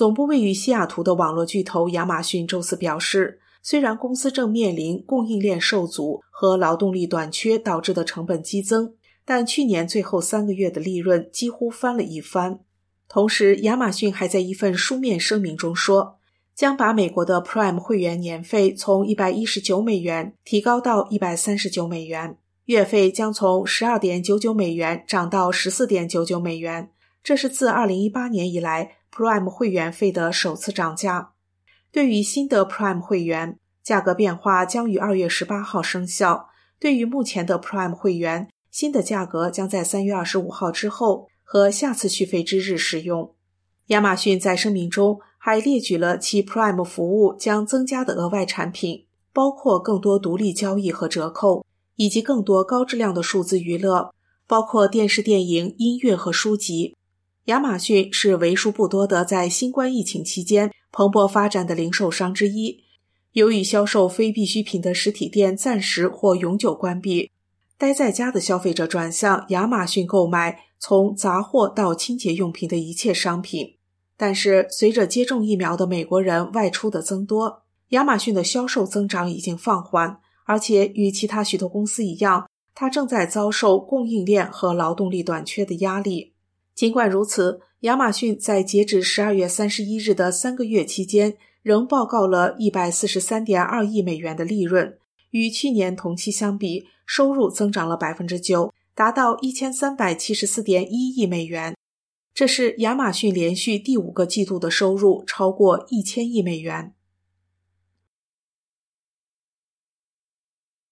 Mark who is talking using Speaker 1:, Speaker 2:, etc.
Speaker 1: 总部位于西雅图的网络巨头亚马逊周四表示，虽然公司正面临供应链受阻和劳动力短缺导致的成本激增，但去年最后3个月的利润几乎翻了一番。同时，亚马逊还在一份书面声明中说，将把美国的 Prime 会员年费从119美元提高到139美元，月费将从 12.99 美元涨到 14.99 美元，这是自2018年以来 Prime 会员费的首次涨价。对于新的 Prime 会员，价格变化将于2月18号生效。对于目前的 Prime 会员，新的价格将在3月25号之后和下次续费之日使用。亚马逊在声明中还列举了其 Prime 服务将增加的额外产品，包括更多独立交易和折扣，以及更多高质量的数字娱乐，包括电视、电影、音乐和书籍。亚马逊是为数不多的在新冠疫情期间蓬勃发展的零售商之一。由于销售非必需品的实体店暂时或永久关闭，待在家的消费者转向亚马逊购买从杂货到清洁用品的一切商品。但是随着接种疫苗的美国人外出的增多，亚马逊的销售增长已经放缓，而且与其他许多公司一样，它正在遭受供应链和劳动力短缺的压力。尽管如此，亚马逊在截止12月31日的3个月期间仍报告了 143.2 亿美元的利润，与去年同期相比，收入增长了 9%， 达到 1374.1 亿美元。这是亚马逊连续第5个季度的收入超过1000亿美元。